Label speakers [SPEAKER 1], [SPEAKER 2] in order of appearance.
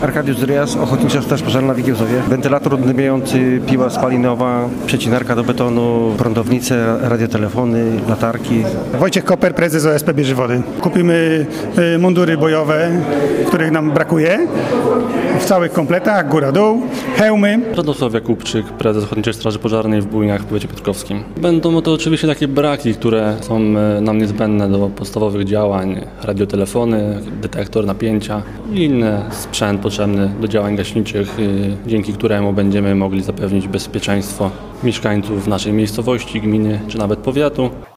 [SPEAKER 1] Arkadiusz Ryjas, Ochotnicza Straż Pożarna w Wigiełzowie. Wentylator odnawiający, piła spalinowa, przecinarka do betonu, prądownice, radiotelefony, latarki.
[SPEAKER 2] Wojciech Koper, prezes OSP Bierzywody. Kupimy mundury bojowe, których nam brakuje, w całych kompletach, góra-dół, hełmy.
[SPEAKER 3] Radosław Jakubczyk, prezes Ochotniczej Straży Pożarnej w Bujniach w powiecie piotrkowskim. Będą to oczywiście takie braki, które są nam niezbędne do podstawowych działań. Radiotelefony, detektor napięcia i inny sprzęt potrzebny do działań gaśniczych, dzięki któremu będziemy mogli zapewnić bezpieczeństwo mieszkańców naszej miejscowości, gminy czy nawet powiatu.